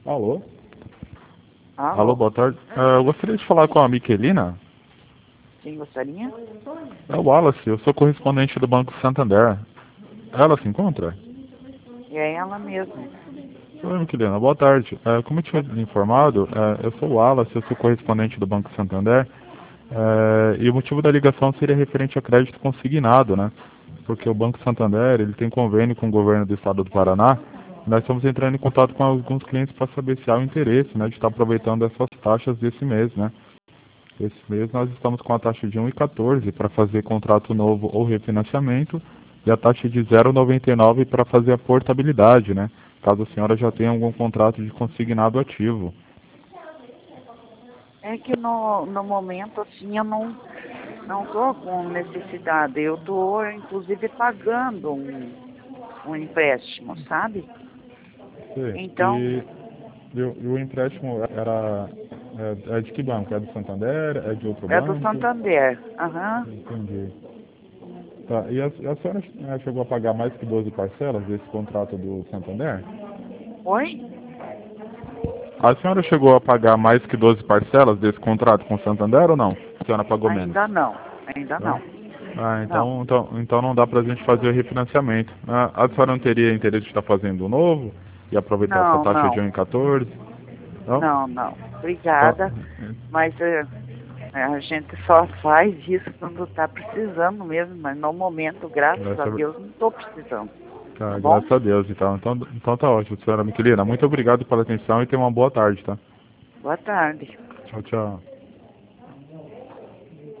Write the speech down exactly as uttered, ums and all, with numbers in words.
Alô? Alô, Alô? boa tarde. Eh, eu gostaria de falar com a Miquelina. Quem gostaria? É o Wallace, eu sou correspondente do Banco Santander. Ela se encontra? É ela mesma. Oi, Miquelina, boa tarde. Eh, como eu tinha Boa- lhe informado, eh, eu sou o Wallace, eu sou correspondente do Banco Santander. Eh, e o motivo da ligação seria referente a crédito consignado, né? Porque o Banco Santander, ele tem convênio com o governo do estado do Paraná. Nós estamos entrando em contato com alguns clientes para saber se há o interesse, né, de estar aproveitando essas taxas desse mês, né? Esse mês nós estamos com a taxa de um vírgula quatorze para fazer contrato novo ou refinanciamento e a taxa de zero vírgula noventa e nove para fazer a portabilidade, né? Caso a senhora já tenha algum contrato de consignado ativo. É que no, no momento, assim, eu não não tô com necessidade. Eu tô, inclusive, pagando um, um empréstimo, sabe? Sim. Então, E, e, o e o empréstimo era é, é de que banco? É do Santander? É de outro é do banco? Santander. Aham. Entendi. Tá. E a, a senhora eh, chegou a pagar mais que doze parcelas desse contrato do Santander? Oi? A senhora chegou a pagar mais que doze parcelas desse contrato com o Santander ou não? A senhora pagou menos? Ainda não. Ainda Não? não. Ah, Não. então, então, então não dá pra gente fazer o refinanciamento. Ah, a senhora não teria interesse de estar fazendo um novo e aproveitar essa Não, taxa de não. um vírgula quatorze? Não? Não, não. Então, Obrigada. Mas é, é, a gente só faz isso quando está precisando mesmo, mas no momento, graças a graças Deus, não estou precisando. a, Tá ah, bom? graças a Deus, então. Então, então tá ótimo, senhora Miquelina. Muito obrigado pela atenção e tenha uma boa tarde, tá? Boa tarde. Tchau, tchau.